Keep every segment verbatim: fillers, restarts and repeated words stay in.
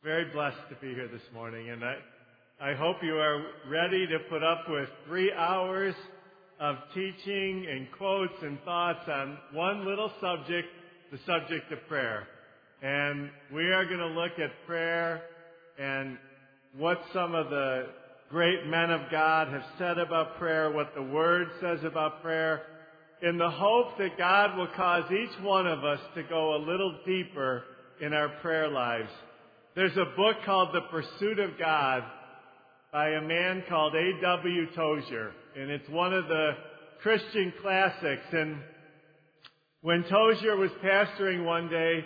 very blessed to be here this morning, and I, I hope you are ready to put up with three hours of teaching and quotes and thoughts on one little subject, the subject of prayer. And we are going to look at prayer and what some of the great men of God have said about prayer, what the Word says about prayer, in the hope that God will cause each one of us to go a little deeper in our prayer lives. There's a book called The Pursuit of God by a man called A W Tozer, and it's one of the Christian classics. And when Tozer was pastoring one day,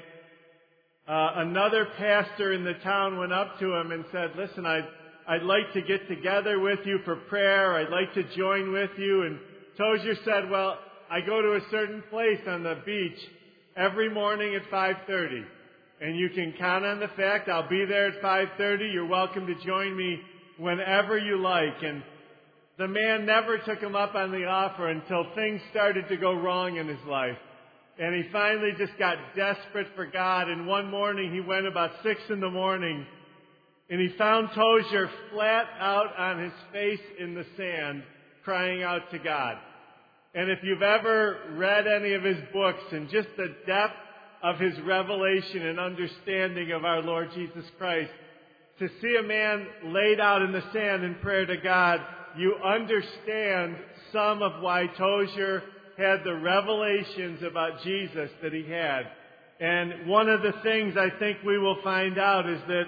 uh, another pastor in the town went up to him and said, "Listen, I'd, I'd like to get together with you for prayer. I'd like to join with you." And Tozer said, "Well, I go to a certain place on the beach every morning at five thirty. And you can count on the fact I'll be there at five thirty. You're welcome to join me whenever you like." And the man never took him up on the offer until things started to go wrong in his life. And he finally just got desperate for God. And one morning he went about six in the morning, and he found Tozer flat out on his face in the sand, crying out to God. And if you've ever read any of his books and just the depth of his revelation and understanding of our Lord Jesus Christ, to see a man laid out in the sand in prayer to God, you understand some of why Tozer had the revelations about Jesus that he had. And one of the things I think we will find out is that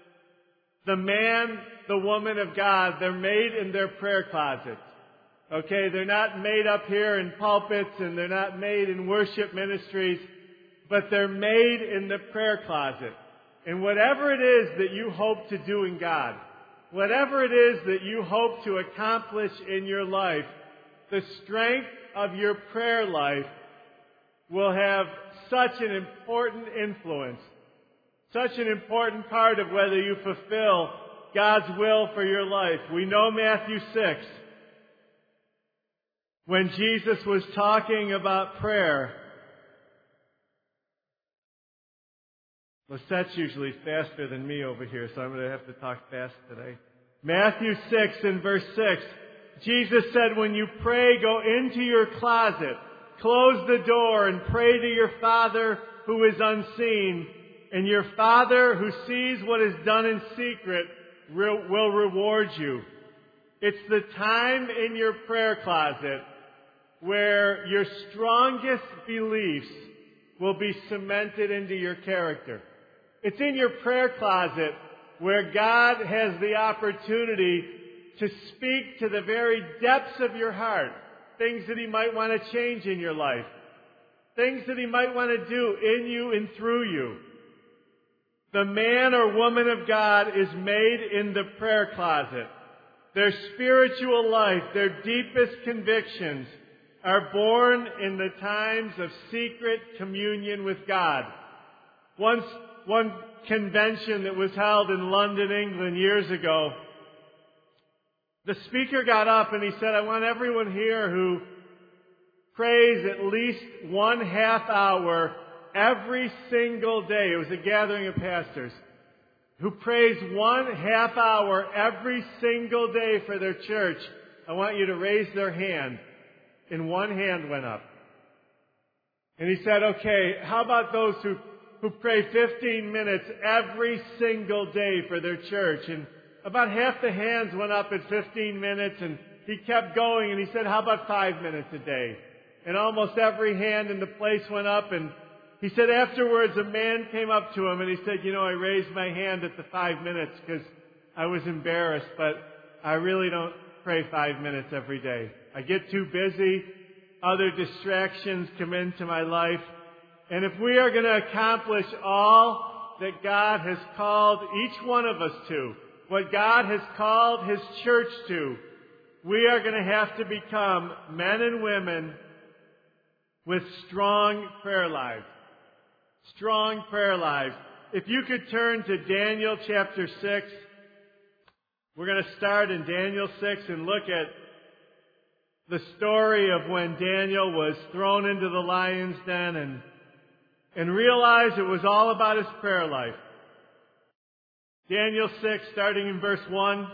the man, the woman of God, they're made in their prayer closets. Okay, they're not made up here in pulpits, and they're not made in worship ministries, but they're made in the prayer closet. And whatever it is that you hope to do in God, whatever it is that you hope to accomplish in your life, the strength of your prayer life will have such an important influence, such an important part of whether you fulfill God's will for your life. We know Matthew six. When Jesus was talking about prayer, Lisette's usually faster than me over here, so I'm going to have to talk fast today. Matthew six and verse six, Jesus said, "When you pray, go into your closet, close the door, and pray to your Father who is unseen, and your Father who sees what is done in secret will reward you." It's the time in your prayer closet where your strongest beliefs will be cemented into your character. It's in your prayer closet where God has the opportunity to speak to the very depths of your heart, things that He might want to change in your life, things that He might want to do in you and through you. The man or woman of God is made in the prayer closet. Their spiritual life, their deepest convictions, are born in the times of secret communion with God. Once, one convention that was held in London, England years ago, the speaker got up and he said, "I want everyone here who prays at least one half hour every single day." It was a gathering of pastors who prays one half hour every single day for their church. I want you to raise their hand. And one hand went up. And he said, "Okay, how about those who, who pray fifteen minutes every single day for their church?" And about half the hands went up at fifteen minutes, and he kept going, and he said, "How about five minutes a day?" And almost every hand in the place went up, and he said afterwards a man came up to him and he said, "You know, I raised my hand at the five minutes because I was embarrassed, but I really don't pray five minutes every day. I get too busy. Other distractions come into my life. And if we are going to accomplish all that God has called each one of us to, what God has called His church to, we are going to have to become men and women with strong prayer lives. Strong prayer lives. If you could turn to Daniel chapter six, we're going to start in Daniel six and look at the story of when Daniel was thrown into the lion's den and, and realized it was all about his prayer life. Daniel six, starting in verse one.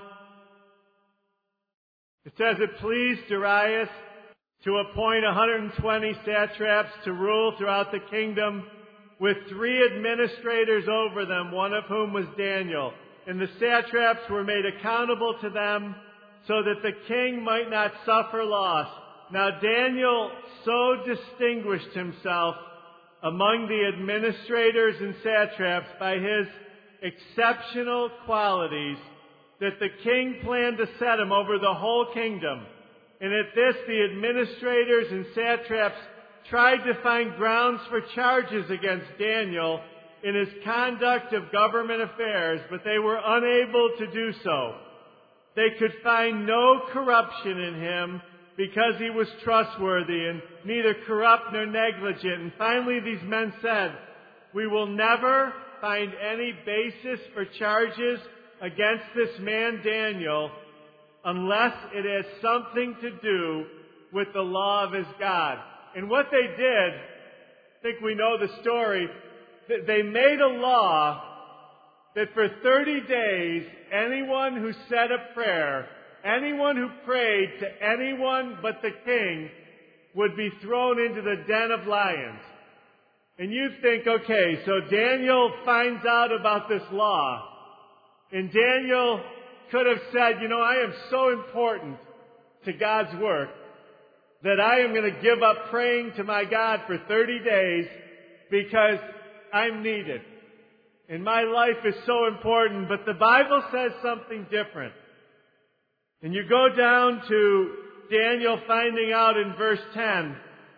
It says, "It pleased Darius to appoint one hundred twenty satraps to rule throughout the kingdom, with three administrators over them, one of whom was Daniel. And the satraps were made accountable to them, so that the king might not suffer loss. Now Daniel so distinguished himself among the administrators and satraps by his exceptional qualities that the king planned to set him over the whole kingdom. And at this, the administrators and satraps tried to find grounds for charges against Daniel in his conduct of government affairs, but they were unable to do so. They could find no corruption in him because he was trustworthy and neither corrupt nor negligent. And finally, these men said, 'We will never find any basis for charges against this man Daniel unless it has something to do with the law of his God.'" And what they did, I think we know the story, they made a law that for thirty days, anyone who said a prayer, anyone who prayed to anyone but the king, would be thrown into the den of lions. And you think, okay, so Daniel finds out about this law. And Daniel could have said, you know, I am so important to God's work that I am going to give up praying to my God for thirty days because I'm needed. And my life is so important. But the Bible says something different. And you go down to Daniel finding out in verse ten.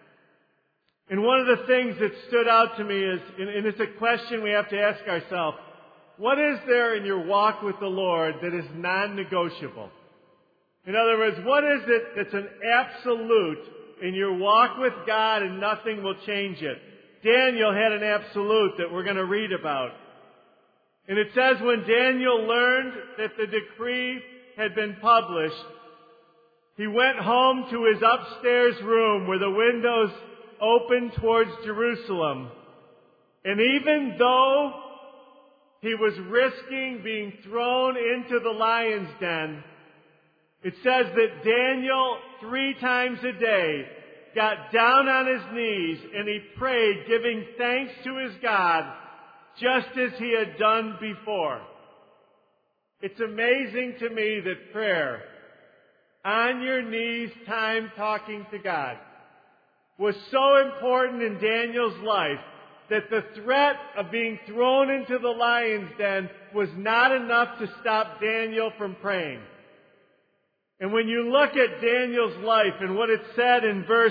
And one of the things that stood out to me is, and it's a question we have to ask ourselves, what is there in your walk with the Lord that is non-negotiable? In other words, what is it that's an absolute in your walk with God and nothing will change it? Daniel had an absolute that we're going to read about. And it says when Daniel learned that the decree had been published, he went home to his upstairs room where the windows opened towards Jerusalem. And even though he was risking being thrown into the lion's den, it says that Daniel, three times a day, got down on his knees and he prayed, giving thanks to his God, just as he had done before. It's amazing to me that prayer, on your knees time talking to God, was so important in Daniel's life that the threat of being thrown into the lion's den was not enough to stop Daniel from praying. And when you look at Daniel's life and what it said in verse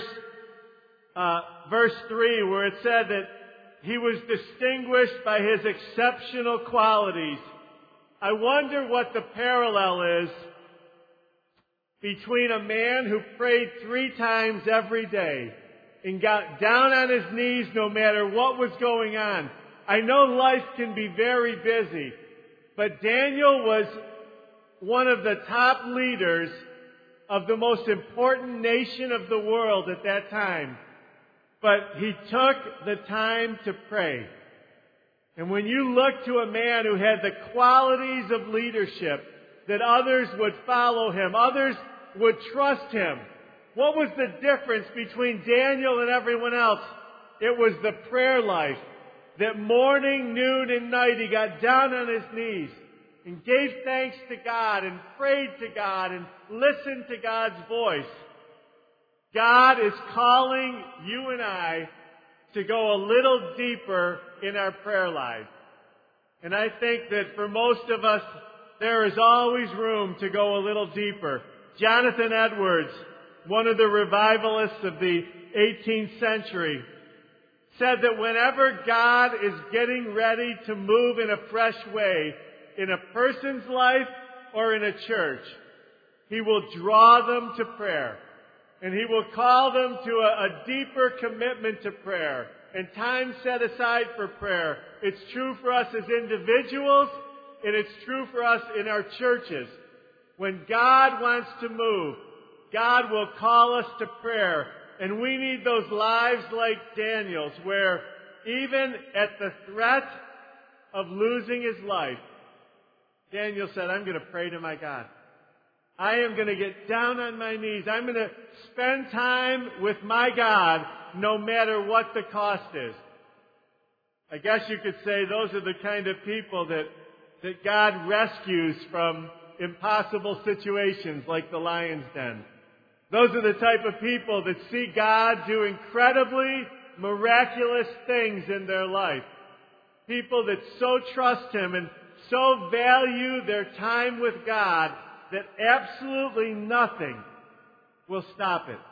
uh, verse three, where it said that he was distinguished by his exceptional qualities, I wonder what the parallel is between a man who prayed three times every day and got down on his knees no matter what was going on. I know life can be very busy, but Daniel was one of the top leaders of the most important nation of the world at that time. But he took the time to pray. And when you look to a man who had the qualities of leadership, that others would follow him, others would trust him, what was the difference between Daniel and everyone else? It was the prayer life. That morning, noon, and night he got down on his knees and gave thanks to God and prayed to God and listened to God's voice. God is calling you and I to go a little deeper in our prayer life. And I think that for most of us, there is always room to go a little deeper. Jonathan Edwards, one of the revivalists of the eighteenth century, said that whenever God is getting ready to move in a fresh way in a person's life or in a church, He will draw them to prayer. And He will call them to a, a deeper commitment to prayer and time set aside for prayer. It's true for us as individuals, and it's true for us in our churches. When God wants to move, God will call us to prayer. And we need those lives like Daniel's, where even at the threat of losing his life, Daniel said, I'm going to pray to my God. I am going to get down on my knees. I'm going to spend time with my God no matter what the cost is. I guess you could say those are the kind of people that, that God rescues from impossible situations like the lion's den. Those are the type of people that see God do incredibly miraculous things in their life. People that so trust Him and so value their time with God that absolutely nothing will stop it.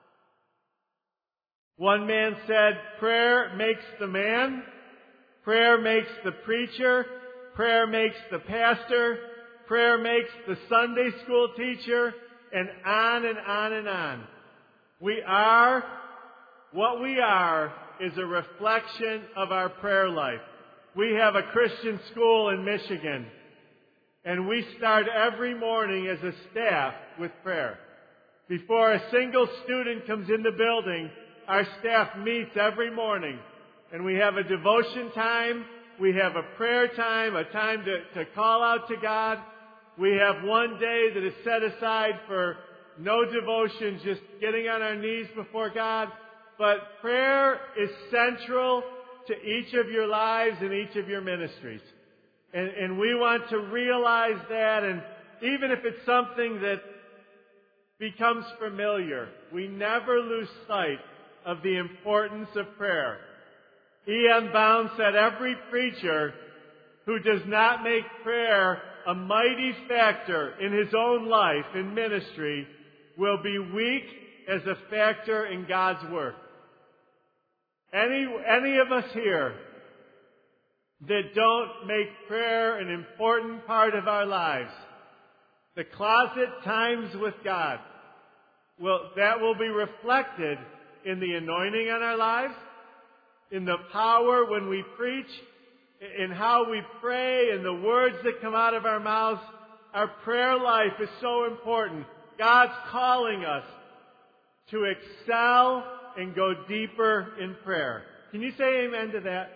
One man said, prayer makes the man, prayer makes the preacher, prayer makes the pastor, prayer makes the Sunday school teacher, and on and on and on. We are, what we are is a reflection of our prayer life. We have a Christian school in Michigan, and we start every morning as a staff with prayer. Before a single student comes in the building, our staff meets every morning, and we have a devotion time, we have a prayer time, a time to, to call out to God. We have one day that is set aside for no devotion, just getting on our knees before God. But prayer is central to each of your lives and each of your ministries. And, and we want to realize that, and even if it's something that becomes familiar, we never lose sight of the importance of prayer. E M Bound said, every preacher who does not make prayer a mighty factor in his own life and ministry will be weak as a factor in God's work. Any, any of us here that don't make prayer an important part of our lives, the closet times with God, well, that will be reflected in the anointing on our lives, in the power when we preach, in how we pray, and the words that come out of our mouths. Our prayer life is so important. God's calling us to excel and go deeper in prayer. Can you say amen to that?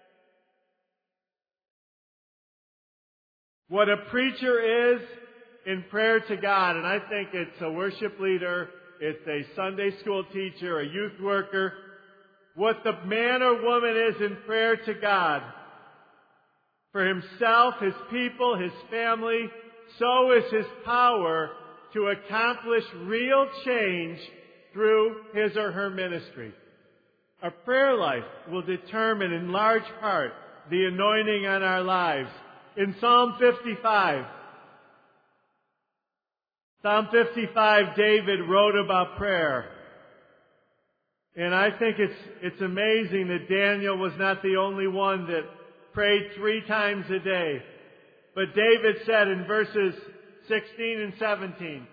What a preacher is in prayer to God, and I think it's a worship leader, it's a Sunday school teacher, a youth worker. What the man or woman is in prayer to God, for himself, his people, his family, so is his power to accomplish real change through his or her ministry. Our prayer life will determine in large part the anointing on our lives. In Psalm fifty-five, Psalm fifty-five, David wrote about prayer. And I think it's, it's amazing that Daniel was not the only one that prayed three times a day. But David said in verses sixteen and seventeen,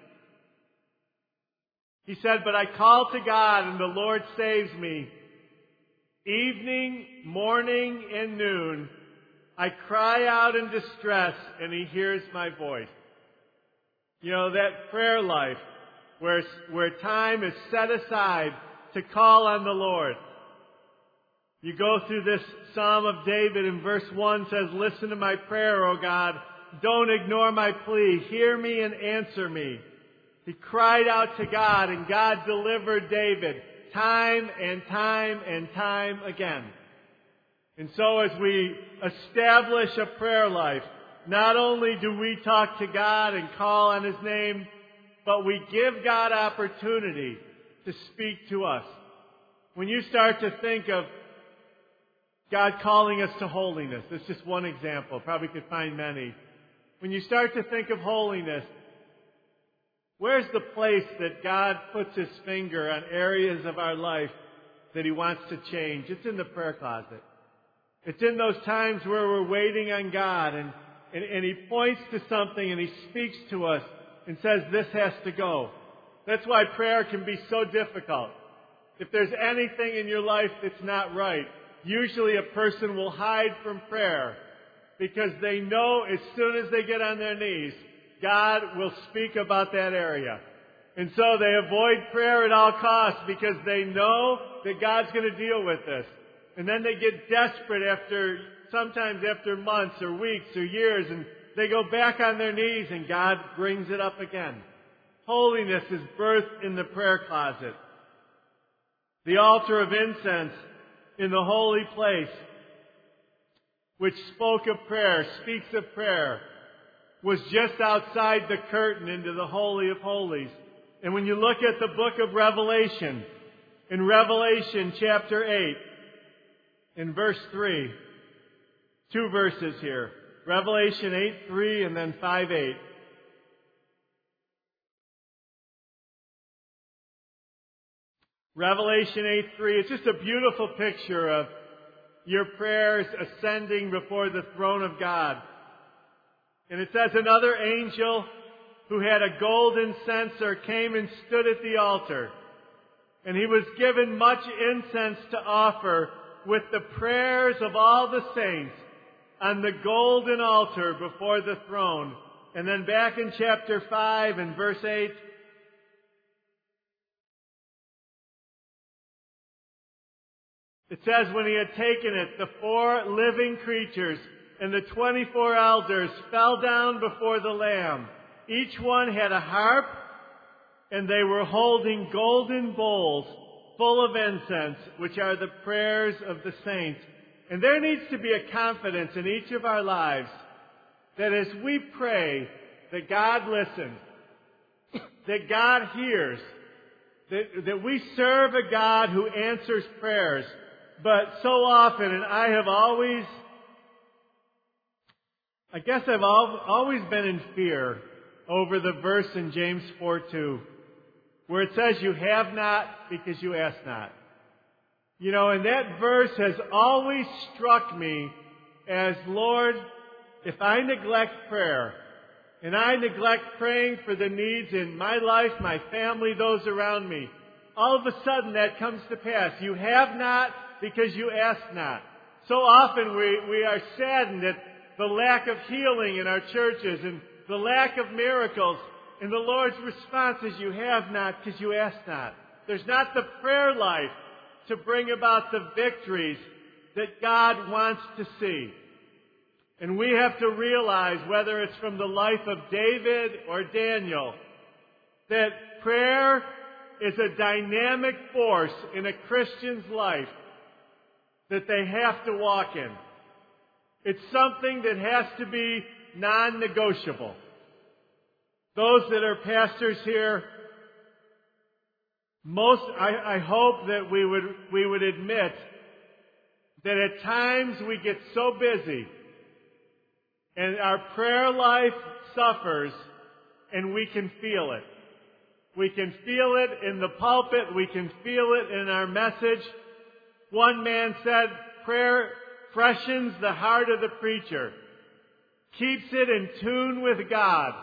he said, but I call to God and the Lord saves me. Evening, morning, and noon, I cry out in distress and He hears my voice. You know, that prayer life where, where time is set aside to call on the Lord. You go through this Psalm of David and verse one says, listen to my prayer, O God. Don't ignore my plea. Hear me and answer me. He cried out to God, and God delivered David time and time and time again. And so as we establish a prayer life, not only do we talk to God and call on His name, but we give God opportunity to speak to us. When you start to think of God calling us to holiness, that's just one example, probably could find many. When you start to think of holiness, where's the place that God puts His finger on areas of our life that He wants to change? It's in the prayer closet. It's in those times where we're waiting on God and, and, and He points to something and He speaks to us and says, this has to go. That's why prayer can be so difficult. If there's anything in your life that's not right, usually a person will hide from prayer because they know as soon as they get on their knees, God will speak about that area. And so they avoid prayer at all costs because they know that God's going to deal with this. And then they get desperate after, sometimes after months or weeks or years, and They go back on their knees and God brings it up again. Holiness is birthed in the prayer closet. The altar of incense in the holy place, which spoke of prayer, speaks of prayer, was just outside the curtain into the Holy of Holies. And when you look at the book of Revelation, in Revelation chapter eight, in verse three, two verses here. Revelation eight three and then five eight. Revelation eight three, it's just a beautiful picture of your prayers ascending before the throne of God. And it says, another angel who had a golden censer came and stood at the altar. And he was given much incense to offer with the prayers of all the saints on the golden altar before the throne. And then back in chapter five and verse eight, it says, when he had taken it, the four living creatures and the twenty-four elders fell down before the Lamb. Each one had a harp, and they were holding golden bowls full of incense, which are the prayers of the saints. And there needs to be a confidence in each of our lives that as we pray, that God listens, that God hears, that, that we serve a God who answers prayers. But so often, and I have always, I guess I've al- always been in fear over the verse in James four two, where it says, you have not because you ask not. You know, and that verse has always struck me as, Lord, if I neglect prayer, and I neglect praying for the needs in my life, my family, those around me, all of a sudden that comes to pass. You have not because you ask not. So often we, we are saddened at the lack of healing in our churches and the lack of miracles. And the Lord's response is, you have not because you ask not. There's not the prayer life to bring about the victories that God wants to see. And we have to realize, whether it's from the life of David or Daniel, that prayer is a dynamic force in a Christian's life that they have to walk in. It's something that has to be non-negotiable. Those that are pastors here, most, I, I hope that we would, we would admit that at times we get so busy and our prayer life suffers and we can feel it. We can feel it in the pulpit. We can feel it in our message. One man said, prayer freshens the heart of the preacher, keeps it in tune with God,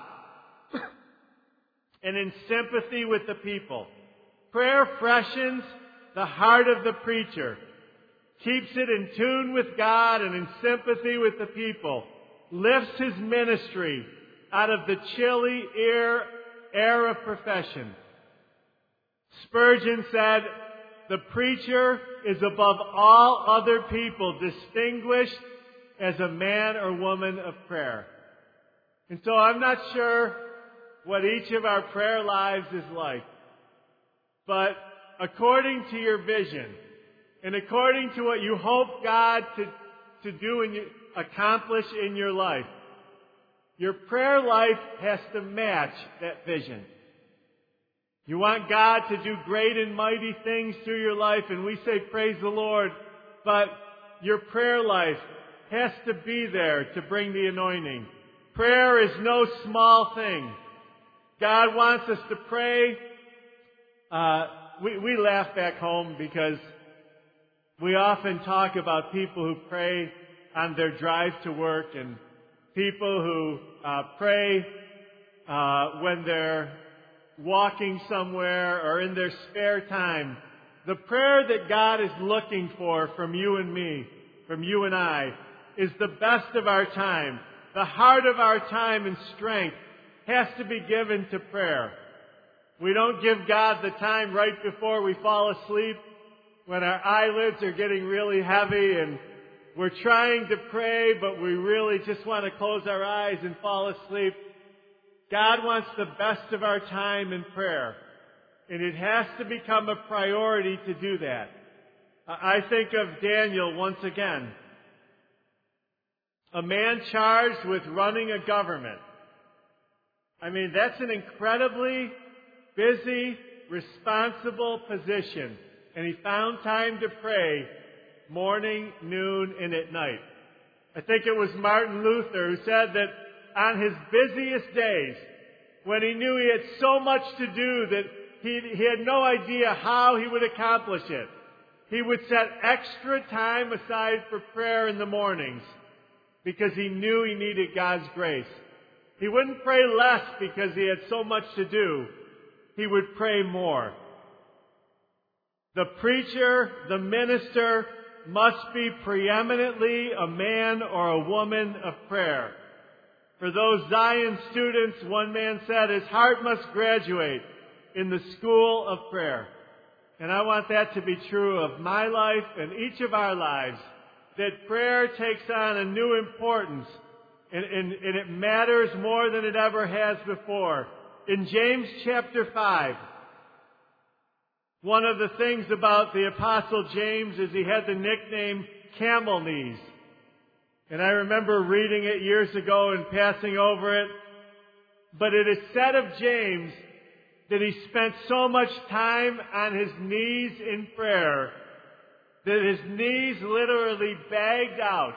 and in sympathy with the people. Prayer freshens the heart of the preacher, keeps it in tune with God and in sympathy with the people, lifts his ministry out of the chilly air, air of profession. Spurgeon said, the preacher is above all other people distinguished as a man or woman of prayer. And so I'm not sure what each of our prayer lives is like. But according to your vision, and according to what you hope God to, to do and accomplish in your life, your prayer life has to match that vision. You want God to do great and mighty things through your life, and we say praise the Lord, but your prayer life has to be there to bring the anointing. Prayer is no small thing. God wants us to pray. Uh, we, we laugh back home because we often talk about people who pray on their drive to work and people who uh, pray uh, when they're walking somewhere or in their spare time. The prayer that God is looking for from you and me, from you and I, is the best of our time. The heart of our time and strength has to be given to prayer. We don't give God the time right before we fall asleep when our eyelids are getting really heavy and we're trying to pray, but we really just want to close our eyes and fall asleep. God wants the best of our time in prayer. And it has to become a priority to do that. I think of Daniel once again. A man charged with running a government. I mean, that's an incredibly busy, responsible position. And he found time to pray morning, noon, and at night. I think it was Martin Luther who said that on his busiest days, when he knew he had so much to do that he, he had no idea how he would accomplish it, he would set extra time aside for prayer in the mornings because he knew he needed God's grace. He wouldn't pray less because he had so much to do. He would pray more. The preacher, the minister, must be preeminently a man or a woman of prayer. For those Zion students, one man said, his heart must graduate in the school of prayer. And I want that to be true of my life and each of our lives, that prayer takes on a new importance, and, and, and it matters more than it ever has before. In James chapter five, one of the things about the Apostle James is he had the nickname Camel Knees. And I remember reading it years ago and passing over it. But it is said of James that he spent so much time on his knees in prayer that his knees literally bagged out.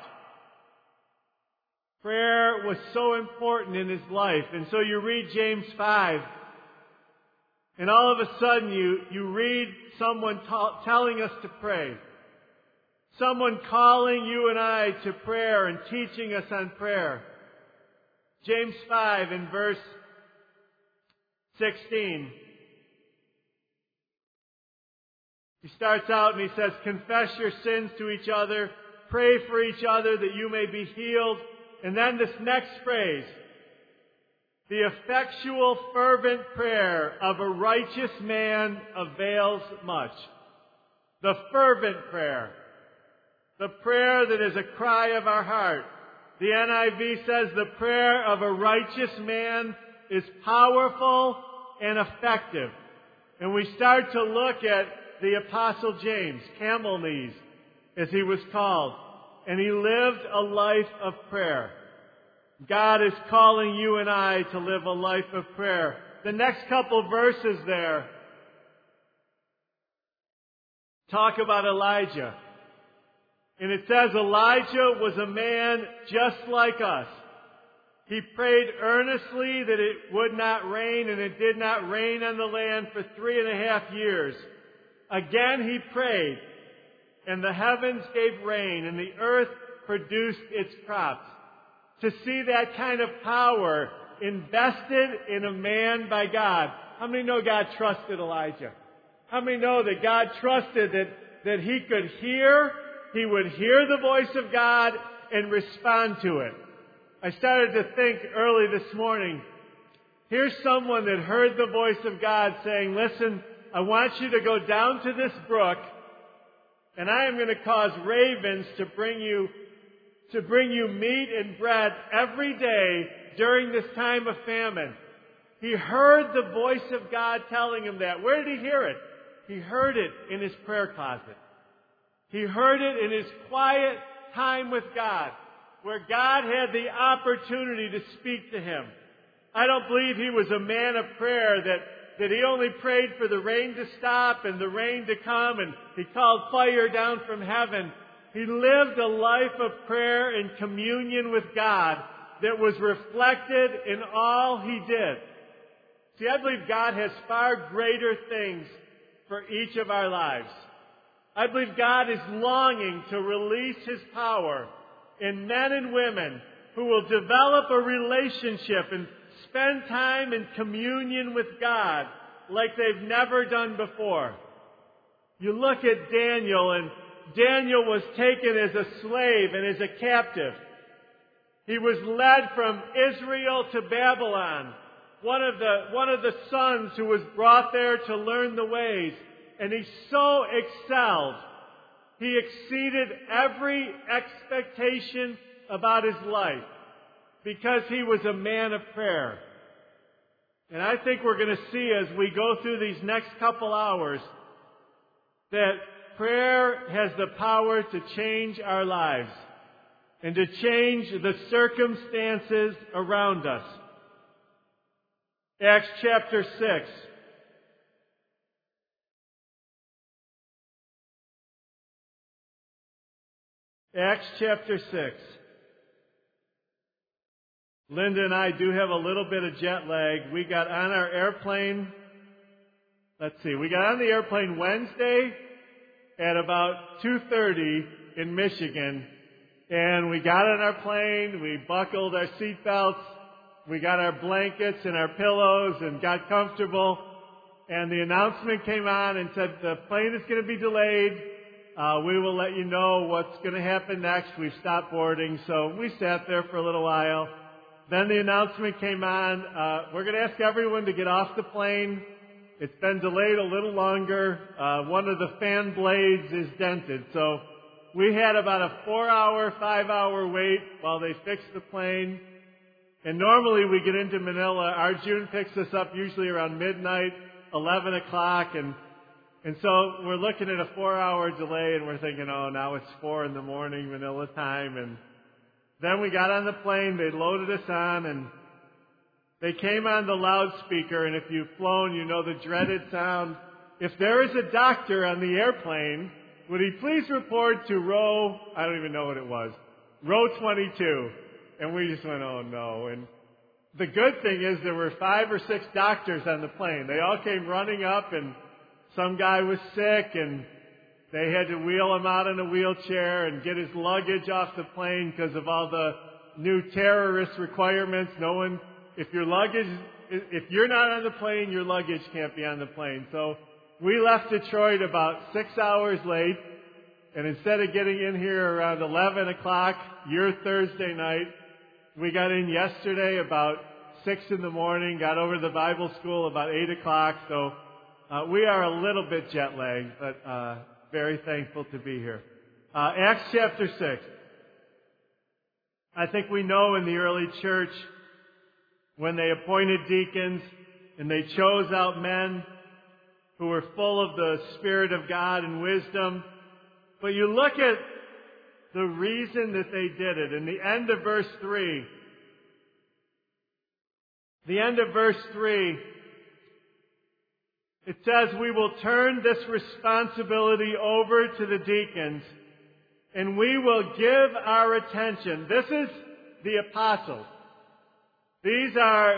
Prayer was so important in his life. And so you read James five, and all of a sudden you, you read someone ta- telling us to pray. Someone calling you and I to prayer and teaching us on prayer. James five in verse sixteen. He starts out and he says, confess your sins to each other, pray for each other that you may be healed. And then this next phrase, the effectual fervent prayer of a righteous man avails much. The fervent prayer. The prayer that is a cry of our heart. The N I V says the prayer of a righteous man is powerful and effective. And we start to look at the Apostle James, Camel Knees, as he was called. And he lived a life of prayer. God is calling you and I to live a life of prayer. The next couple verses there talk about Elijah. And it says Elijah was a man just like us. He prayed earnestly that it would not rain, and it did not rain on the land for three and a half years. Again he prayed, and the heavens gave rain, and the earth produced its crops. To see that kind of power invested in a man by God. How many know God trusted Elijah? How many know that God trusted that, that he could hear, he would hear the voice of God and respond to it? I started to think early this morning, here's someone that heard the voice of God saying, listen, I want you to go down to this brook, and I am going to cause ravens to bring you to bring you meat and bread every day during this time of famine. He heard the voice of God telling him that. Where did he hear it? He heard it in his prayer closet. He heard it in his quiet time with God, where God had the opportunity to speak to him. I don't believe he was a man of prayer that, that he only prayed for the rain to stop and the rain to come, and he called fire down from heaven. He lived a life of prayer and communion with God that was reflected in all he did. See, I believe God has far greater things for each of our lives. I believe God is longing to release his power in men and women who will develop a relationship and spend time in communion with God like they've never done before. You look at Daniel, and Daniel was taken as a slave and as a captive. He was led from Israel to Babylon, one of the, one of the sons who was brought there to learn the ways. And he so excelled He exceeded every expectation about his life because he was a man of prayer. And I think we're going to see as we go through these next couple hours that prayer has the power to change our lives and to change the circumstances around us. Acts chapter six. Acts chapter six. Linda and I do have a little bit of jet lag. We got on our airplane, let's see, we got on the airplane Wednesday at about two thirty in Michigan. And we got on our plane, we buckled our seatbelts, we got our blankets and our pillows and got comfortable. And the announcement came on and said the plane is going to be delayed. Uh, we will let you know what's going to happen next. We've stopped boarding. So we sat there for a little while. Then the announcement came on. Uh, we're going to ask everyone to get off the plane. It's been delayed a little longer. Uh, one of the fan blades is dented. So we had about a four-hour, five-hour wait while they fixed the plane. And normally we get into Manila. Our June picks us up usually around midnight, eleven o'clock. And, and so we're looking at a four-hour delay, and we're thinking, oh, now it's four in the morning Manila time. And then we got on the plane. They loaded us on, and they came on the loudspeaker. And if you've flown, you know the dreaded sound. If there is a doctor on the airplane, would he please report to row, I don't even know what it was, row twenty-two. And we just went, oh no. And the good thing is there were five or six doctors on the plane. They all came running up, and some guy was sick, and they had to wheel him out in a wheelchair and get his luggage off the plane because of all the new terrorist requirements. No one, if your luggage, if you're not on the plane, your luggage can't be on the plane. So we left Detroit about six hours late, and instead of getting in here around eleven o'clock, your Thursday night, we got in yesterday about six in the morning, got over to the Bible school about eight o'clock, so uh, we are a little bit jet lagged, but uh, very thankful to be here. Uh, Acts chapter six. I think we know in the early church, when they appointed deacons and they chose out men who were full of the Spirit of God and wisdom. But you look at the reason that they did it. In the end of verse three, the end of verse three, it says, we will turn this responsibility over to the deacons, and we will give our attention. This is the apostles. These are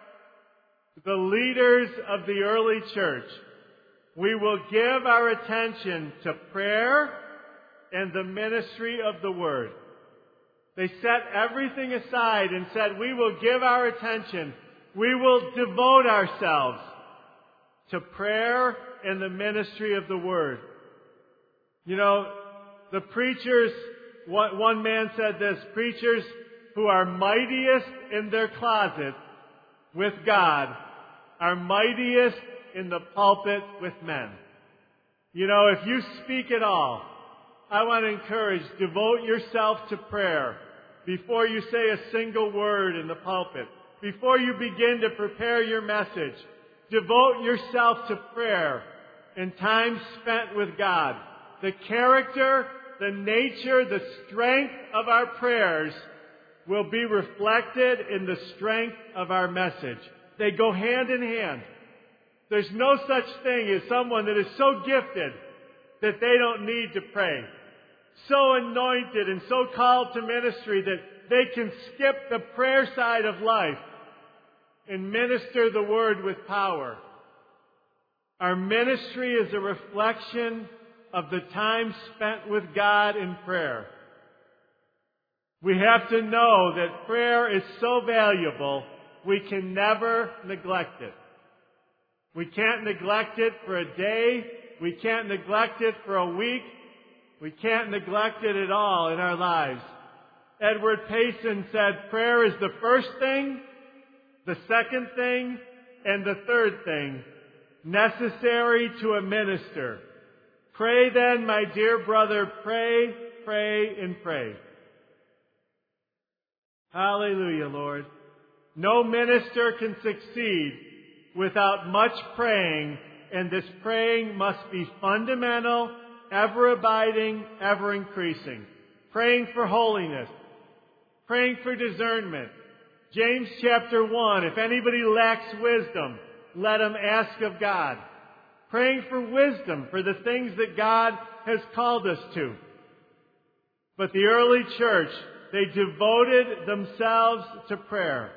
the leaders of the early church. We will give our attention to prayer and the ministry of the Word. They set everything aside and said, we will give our attention. We will devote ourselves to prayer and the ministry of the Word. You know, the preachers, one, one man said this, preachers who are mightiest in their closet with God are mightiest in the pulpit with men. You know, if you speak at all, I want to encourage, devote yourself to prayer before you say a single word in the pulpit. Before you begin to prepare your message, devote yourself to prayer and time spent with God. The character, the nature, the strength of our prayers will be reflected in the strength of our message. They go hand in hand. There's no such thing as someone that is so gifted that they don't need to pray. So anointed and so called to ministry that they can skip the prayer side of life and minister the Word with power. Our ministry is a reflection of the time spent with God in prayer. We have to know that prayer is so valuable, we can never neglect it. We can't neglect it for a day. We can't neglect it for a week. We can't neglect it at all in our lives. Edward Payson said, prayer is the first thing, the second thing, and the third thing necessary to a minister. Pray then, my dear brother, pray, pray, and pray. Hallelujah, Lord. No minister can succeed without much praying, and this praying must be fundamental, ever-abiding, ever-increasing. Praying for holiness. Praying for discernment. James chapter one, if anybody lacks wisdom, let him ask of God. Praying for wisdom for the things that God has called us to. But the early church, they devoted themselves to prayer.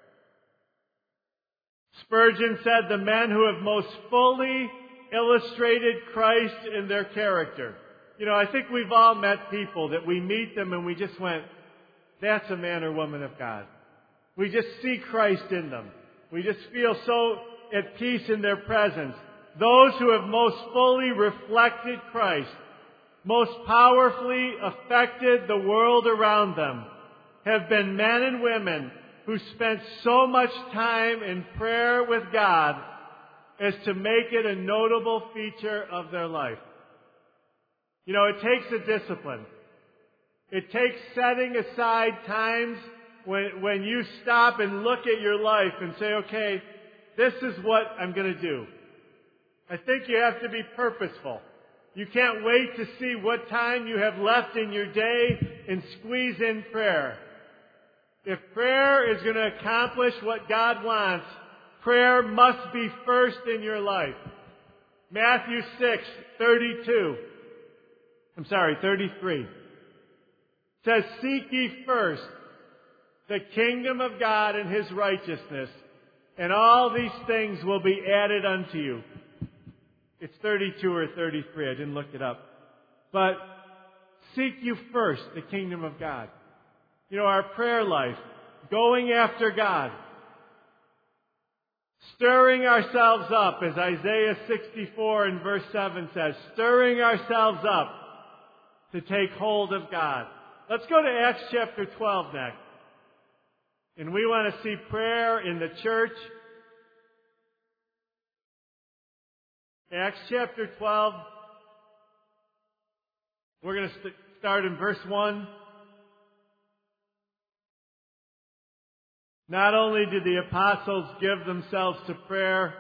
Spurgeon said, the men who have most fully illustrated Christ in their character. You know, I think we've all met people that we meet them and we just went, that's a man or woman of God. We just see Christ in them. We just feel so at peace in their presence. Those who have most fully reflected Christ, most powerfully affected the world around them, have been men and women who spent so much time in prayer with God as to make it a notable feature of their life. You know, it takes a discipline. It takes setting aside times when, when you stop and look at your life and say, okay, this is what I'm going to do. I think you have to be purposeful. You can't wait to see what time you have left in your day and squeeze in prayer. If prayer is going to accomplish what God wants, prayer must be first in your life. Matthew six thirty-two. I'm sorry, thirty-three. Says, seek ye first the kingdom of God and His righteousness, and all these things will be added unto you. It's thirty-two or thirty-three. I didn't look it up. But seek you first the kingdom of God. You know, our prayer life, going after God, stirring ourselves up, as Isaiah sixty-four and verse seven says, stirring ourselves up to take hold of God. Let's go to Acts chapter twelve next. And we want to see prayer in the church. Acts chapter twelve. We're going to st- start in verse one. Not only did the apostles give themselves to prayer,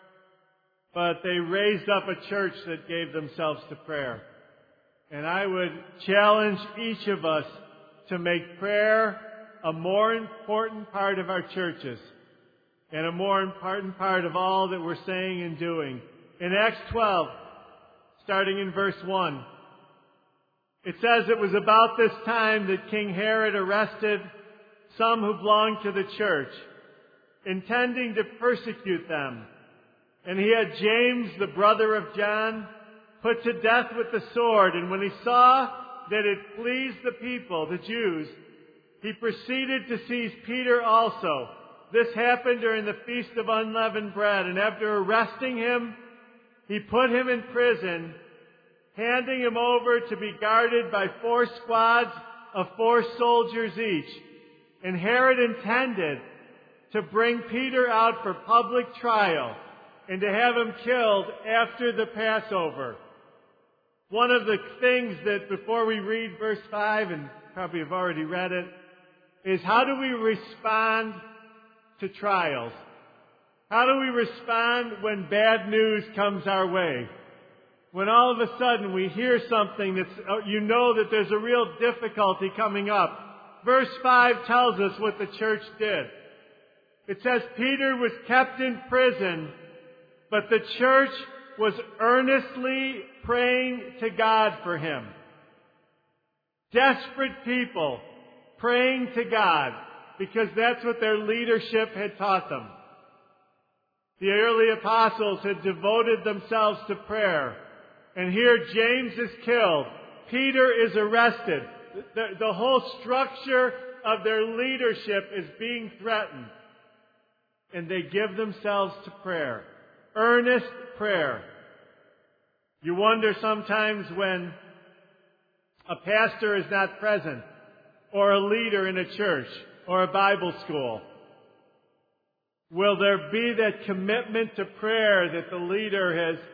but they raised up a church that gave themselves to prayer. And I would challenge each of us to make prayer a more important part of our churches and a more important part of all that we're saying and doing. In Acts twelve, starting in verse one, it says it was about this time that King Herod arrested some who belonged to the church, intending to persecute them. And he had James, the brother of John, put to death with the sword. And when he saw that it pleased the people, the Jews, he proceeded to seize Peter also. This happened during the Feast of Unleavened Bread. And after arresting him, he put him in prison, handing him over to be guarded by four squads of four soldiers each. And Herod intended to bring Peter out for public trial and to have him killed after the Passover. One of the things that, before we read verse five, and probably have already read it, is how do we respond to trials? How do we respond when bad news comes our way? When all of a sudden we hear something that's, you know that there's a real difficulty coming up. Verse five tells us what the church did. It says Peter was kept in prison, but the church was earnestly praying to God for him. Desperate people praying to God because that's what their leadership had taught them. The early apostles had devoted themselves to prayer. And here James is killed. Peter is arrested. The, the whole structure of their leadership is being threatened. And they give themselves to prayer. Earnest prayer. You wonder sometimes when a pastor is not present, or a leader in a church, or a Bible school, will there be that commitment to prayer that the leader has,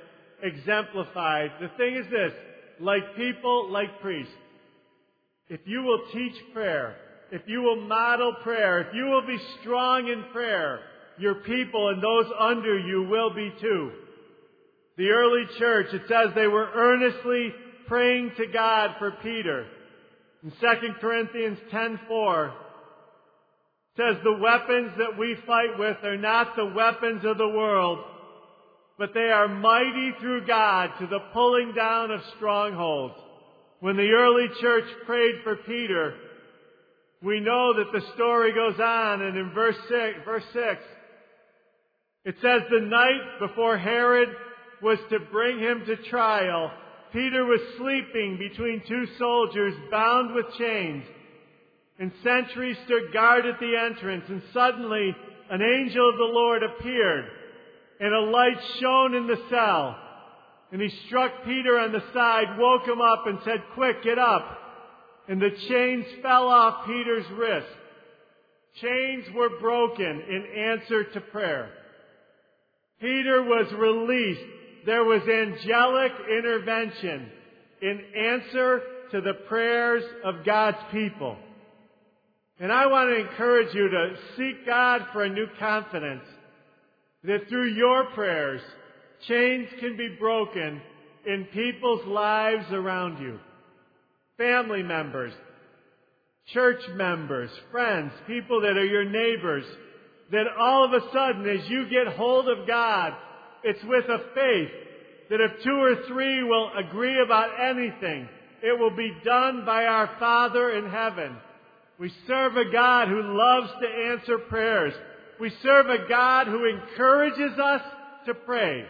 exemplified. The thing is this, like people, like priests. If you will teach prayer, if you will model prayer, if you will be strong in prayer, your people and those under you will be too. The early church, it says they were earnestly praying to God for Peter. In Second Corinthians ten four, it says, the weapons that we fight with are not the weapons of the world, but they are mighty through God to the pulling down of strongholds. When the early church prayed for Peter, we know that the story goes on, and in verse six, verse six, it says, the night before Herod was to bring him to trial, Peter was sleeping between two soldiers bound with chains, and sentries stood guard at the entrance, and suddenly an angel of the Lord appeared, and a light shone in the cell. And he struck Peter on the side, woke him up, and said, quick, get up. And the chains fell off Peter's wrist. Chains were broken in answer to prayer. Peter was released. There was angelic intervention in answer to the prayers of God's people. And I want to encourage you to seek God for a new confidence that through your prayers, chains can be broken in people's lives around you. Family members, church members, friends, people that are your neighbors, that all of a sudden as you get hold of God, it's with a faith that if two or three will agree about anything, it will be done by our Father in heaven. We serve a God who loves to answer prayers. We serve a God who encourages us to pray.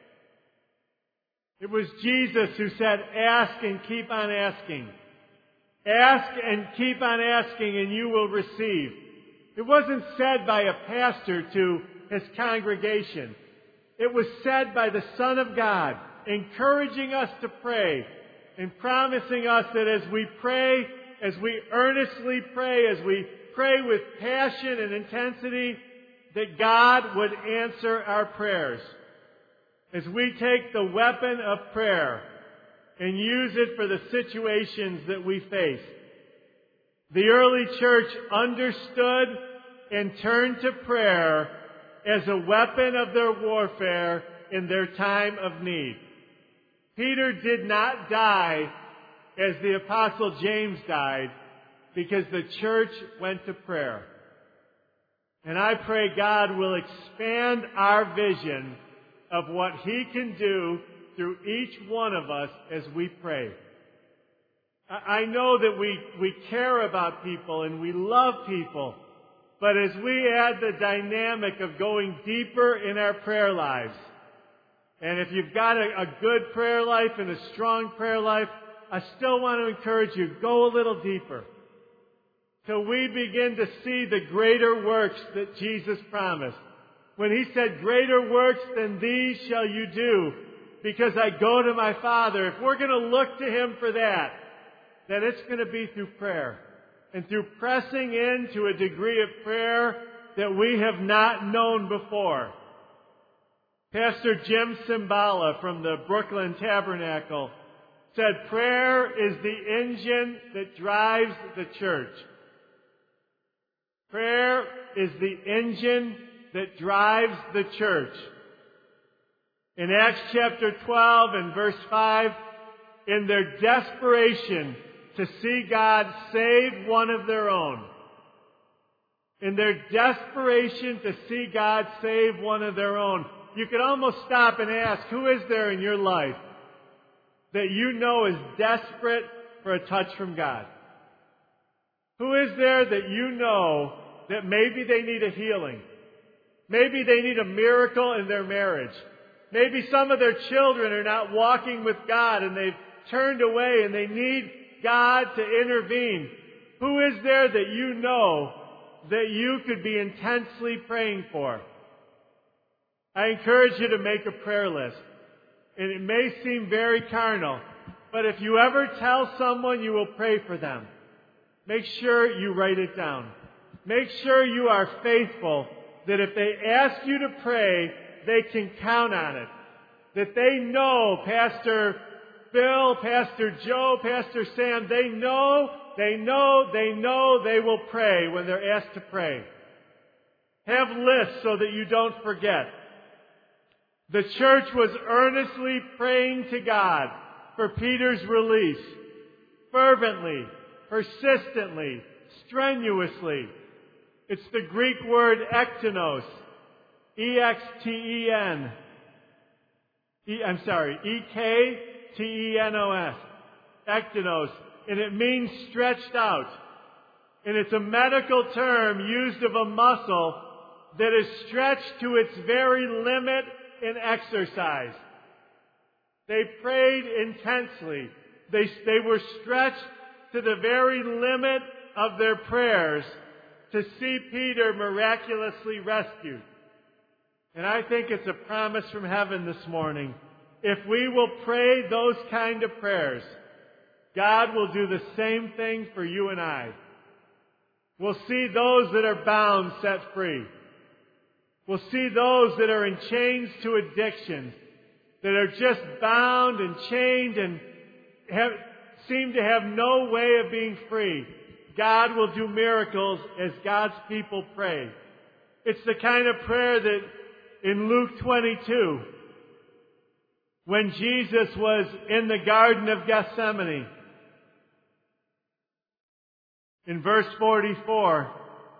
It was Jesus who said, ask and keep on asking. Ask and keep on asking and you will receive. It wasn't said by a pastor to his congregation. It was said by the Son of God, encouraging us to pray and promising us that as we pray, as we earnestly pray, as we pray with passion and intensity, that God would answer our prayers. As we take the weapon of prayer and use it for the situations that we face. The early church understood and turned to prayer as a weapon of their warfare in their time of need. Peter did not die as the Apostle James died because the church went to prayer. And I pray God will expand our vision of what He can do through each one of us as we pray. I know that we, we care about people and we love people, but as we add the dynamic of going deeper in our prayer lives, and if you've got a, a good prayer life and a strong prayer life, I still want to encourage you, go a little deeper. Till we begin to see the greater works that Jesus promised. When He said, greater works than these shall you do, because I go to my Father. If we're going to look to Him for that, then it's going to be through prayer. And through pressing into a degree of prayer that we have not known before. Pastor Jim Cymbala from the Brooklyn Tabernacle said, prayer is the engine that drives the church. Prayer is the engine that drives the church. In Acts chapter twelve and verse five, in their desperation to see God save one of their own, in their desperation to see God save one of their own, you could almost stop and ask, who is there in your life that you know is desperate for a touch from God? Who is there that you know that maybe they need a healing? Maybe they need a miracle in their marriage. Maybe some of their children are not walking with God and they've turned away and they need God to intervene. Who is there that you know that you could be intensely praying for? I encourage you to make a prayer list. And it may seem very carnal, but if you ever tell someone you will pray for them, make sure you write it down. Make sure you are faithful, that if they ask you to pray, they can count on it. that they know Pastor Bill, Pastor Joe, Pastor Sam, they know, they know, they know they will pray when they're asked to pray. Have lists so that you don't forget. The church was earnestly praying to God for Peter's release, fervently, persistently, strenuously. It's the Greek word ektenos, E X T E N. E, I'm sorry, E K T E N O S, ektenos, and it means stretched out. And it's a medical term used of a muscle that is stretched to its very limit in exercise. They prayed intensely. They, they were stretched to the very limit of their prayers to see Peter miraculously rescued. And I think it's a promise from heaven this morning. If we will pray those kind of prayers, God will do the same thing for you and I. We'll see those that are bound set free. We'll see those that are in chains to addictions, that are just bound and chained and have, seem to have no way of being free. God will do miracles as God's people pray. It's the kind of prayer that in Luke twenty-two, when Jesus was in the Garden of Gethsemane, in verse forty-four,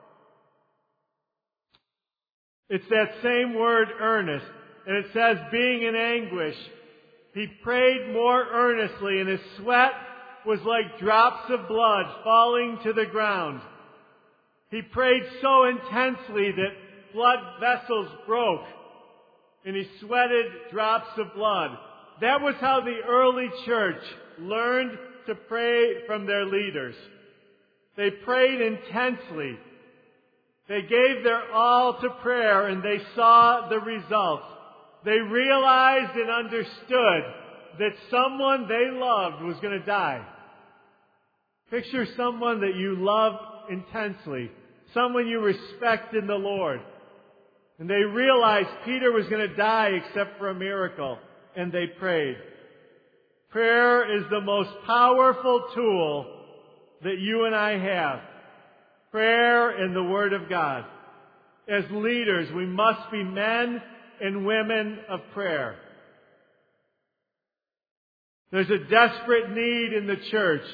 it's that same word, earnest, and it says, being in anguish, he prayed more earnestly, and his sweat was like drops of blood falling to the ground. He prayed so intensely that blood vessels broke, and he sweated drops of blood. That was how the early church learned to pray from their leaders. They prayed intensely. They gave their all to prayer, and they saw the results. They realized and understood that someone they loved was going to die. Picture someone that you love intensely, someone you respect in the Lord. And they realized Peter was going to die except for a miracle, and they prayed. Prayer is the most powerful tool that you and I have. Prayer and the Word of God. As leaders, we must be men and women of prayer. There's a desperate need in the church.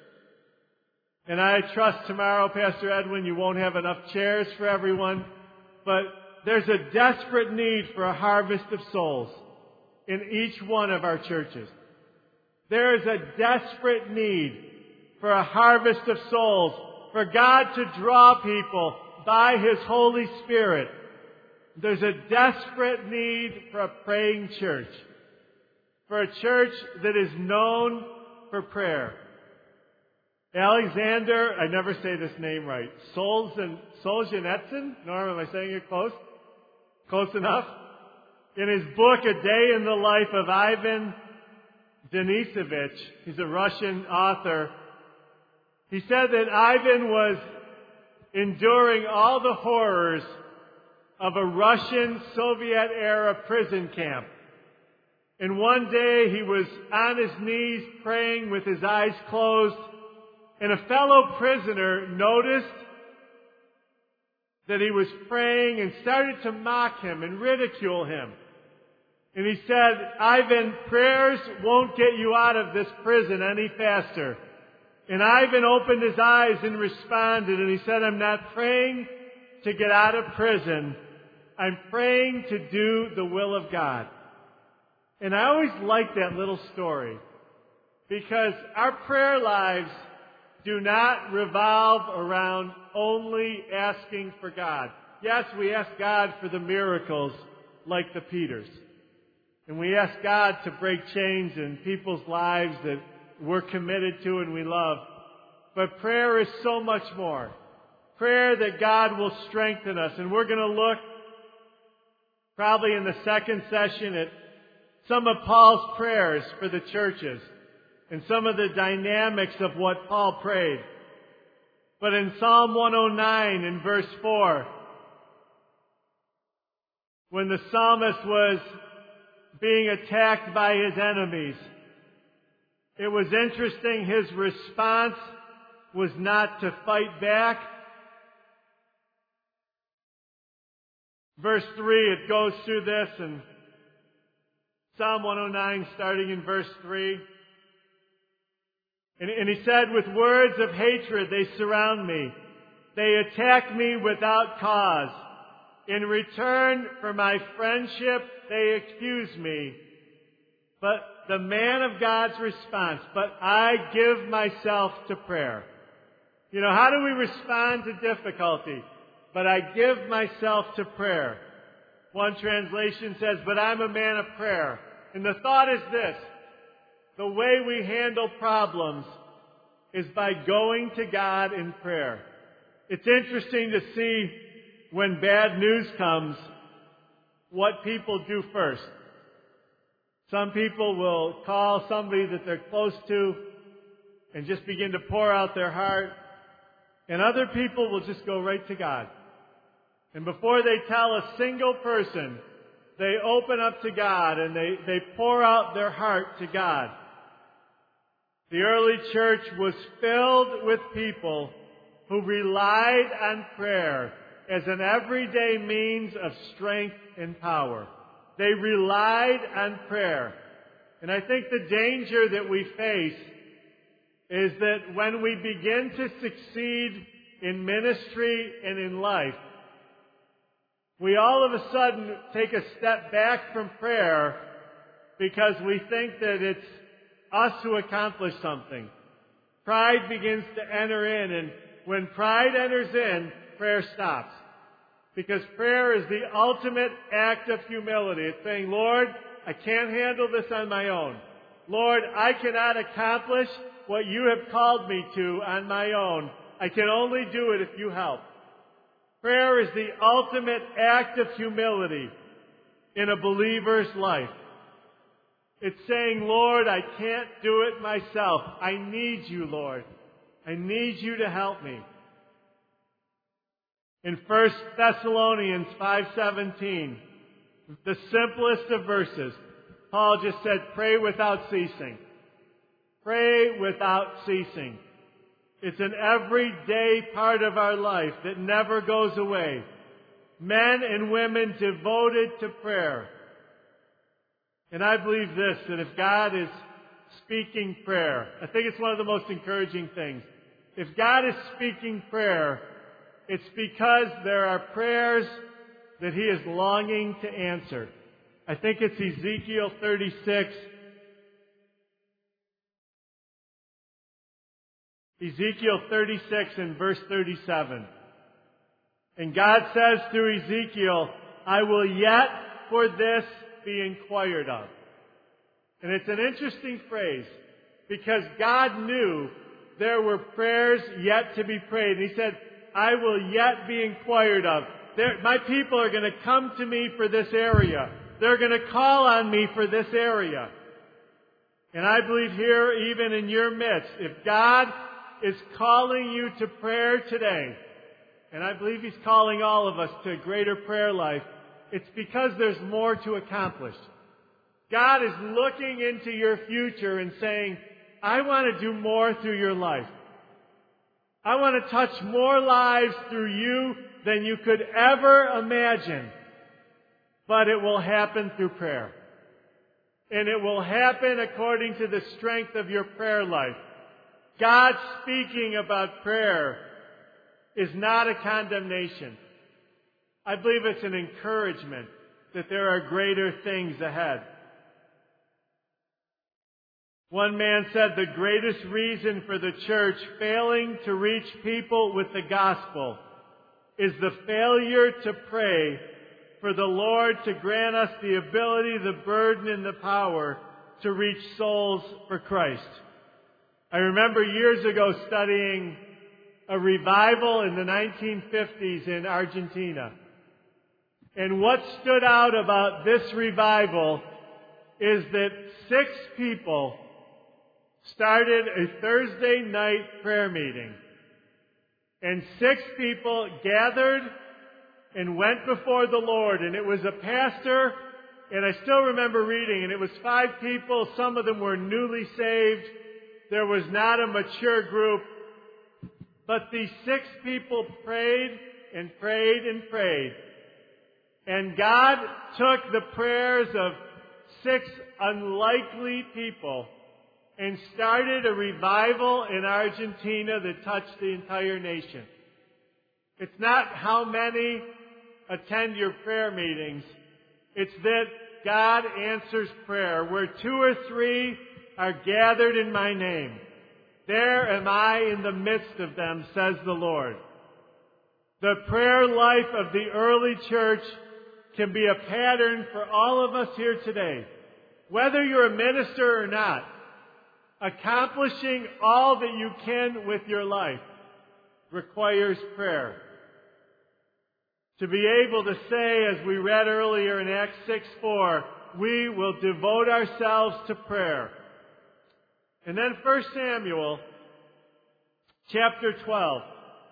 And I trust tomorrow, Pastor Edwin, you won't have enough chairs for everyone. But there's a desperate need for a harvest of souls in each one of our churches. There is a desperate need for a harvest of souls, for God to draw people by His Holy Spirit. There's a desperate need for a praying church, for a church that is known for prayer. Alexander, I never say this name right, Solzhenitsyn? Norm, am I saying it close? Close enough? In his book, A Day in the Life of Ivan Denisovich, he's a Russian author, he said that Ivan was enduring all the horrors of a Russian Soviet-era prison camp. And one day he was on his knees praying with his eyes closed, and a fellow prisoner noticed that he was praying and started to mock him and ridicule him. And he said, Ivan, prayers won't get you out of this prison any faster. And Ivan opened his eyes and responded, and he said, I'm not praying to get out of prison. I'm praying to do the will of God. And I always like that little story, because our prayer lives do not revolve around only asking for God. Yes, we ask God for the miracles like the Peters. And we ask God to break chains in people's lives that we're committed to and we love. But prayer is so much more. Prayer that God will strengthen us. And we're going to look probably in the second session at some of Paul's prayers for the churches and some of the dynamics of what Paul prayed. But in Psalm one oh nine in verse four, when the psalmist was being attacked by his enemies. It was interesting, his response was not to fight back. Verse three, it goes through this, and Psalm one oh nine, starting in verse three. And, and he said, with words of hatred they surround me. They attack me without cause. In return for my friendship, they accuse me. But the man of God's response, but I give myself to prayer. You know, how do we respond to difficulty? But I give myself to prayer. One translation says, but I'm a man of prayer. And the thought is this: the way we handle problems is by going to God in prayer. It's interesting to see when bad news comes, what people do first. Some people will call somebody that they're close to and just begin to pour out their heart. And other people will just go right to God. And before they tell a single person, they open up to God and they, they pour out their heart to God. The early church was filled with people who relied on prayer as an everyday means of strength and power. They relied on prayer. And I think the danger that we face is that when we begin to succeed in ministry and in life, we all of a sudden take a step back from prayer because we think that it's us who accomplish something. Pride begins to enter in, and when pride enters in, prayer stops. Because prayer is the ultimate act of humility. It's saying, Lord, I can't handle this on my own. Lord, I cannot accomplish what you have called me to on my own. I can only do it if you help. Prayer is the ultimate act of humility in a believer's life. It's saying, Lord, I can't do it myself. I need you, Lord. I need you to help me. In First Thessalonians five seventeen, the simplest of verses, Paul just said, pray without ceasing. Pray without ceasing. It's an everyday part of our life that never goes away. Men and women devoted to prayer. And I believe this, that if God is speaking prayer, I think it's one of the most encouraging things. If God is speaking prayer, it's because there are prayers that He is longing to answer. I think it's Ezekiel thirty-six. Ezekiel thirty-six and verse thirty-seven. And God says through Ezekiel, I will yet for this be inquired of. And it's an interesting phrase because God knew there were prayers yet to be prayed. And He said, I will yet be inquired of. There, my people are going to come to me for this area. They're going to call on me for this area. And I believe here, even in your midst, if God is calling you to prayer today, and I believe He's calling all of us to a greater prayer life, it's because there's more to accomplish. God is looking into your future and saying, I want to do more through your life. I want to touch more lives through you than you could ever imagine. But it will happen through prayer. And it will happen according to the strength of your prayer life. God speaking about prayer is not a condemnation. I believe it's an encouragement that there are greater things ahead. One man said the greatest reason for the church failing to reach people with the gospel is the failure to pray for the Lord to grant us the ability, the burden, and the power to reach souls for Christ. I remember years ago studying a revival in the nineteen fifties in Argentina. And what stood out about this revival is that six people started a Thursday night prayer meeting. And six people gathered and went before the Lord. And it was a pastor and I still remember reading, and it was five people. Some of them were newly saved. There was not a mature group. But these six people prayed and prayed and prayed. And God took the prayers of six unlikely people and started a revival in Argentina that touched the entire nation. It's not how many attend your prayer meetings. It's that God answers prayer. Where two or three are gathered in my name, there am I in the midst of them, says the Lord. The prayer life of the early church can be a pattern for all of us here today. Whether you're a minister or not, accomplishing all that you can with your life requires prayer. To be able to say, as we read earlier in Acts six four, we will devote ourselves to prayer. And then First Samuel chapter twelve.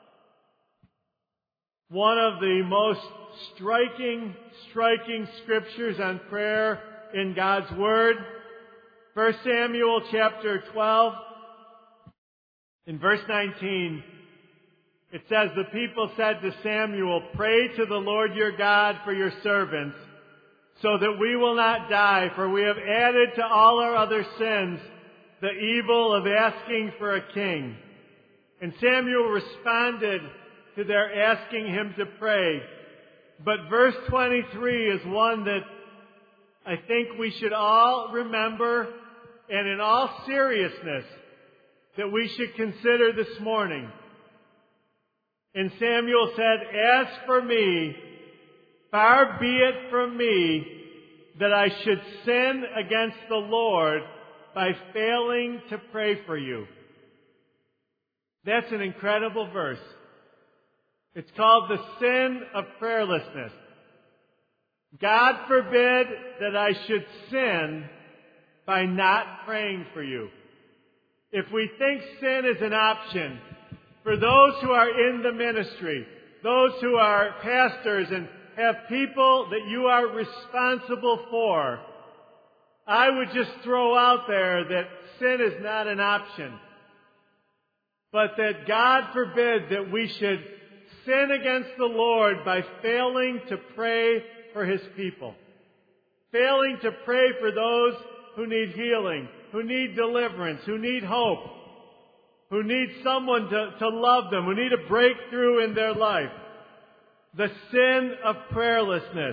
One of the most striking, striking scriptures on prayer in God's Word. First Samuel chapter twelve, in verse nineteen, it says, the people said to Samuel, pray to the Lord your God for your servants, so that we will not die, for we have added to all our other sins the evil of asking for a king. And Samuel responded to their asking him to pray. But verse twenty-three is one that I think we should all remember, and in all seriousness, that we should consider this morning. And Samuel said, as for me, far be it from me that I should sin against the Lord by failing to pray for you. That's an incredible verse. It's called the sin of prayerlessness. God forbid that I should sin by not praying for you. If we think sin is an option, for those who are in the ministry, those who are pastors and have people that you are responsible for, I would just throw out there that sin is not an option. But that God forbid that we should sin against the Lord by failing to pray for His people. Failing to pray for those who need healing, who need deliverance, who need hope, who need someone to, to love them, who need a breakthrough in their life. The sin of prayerlessness.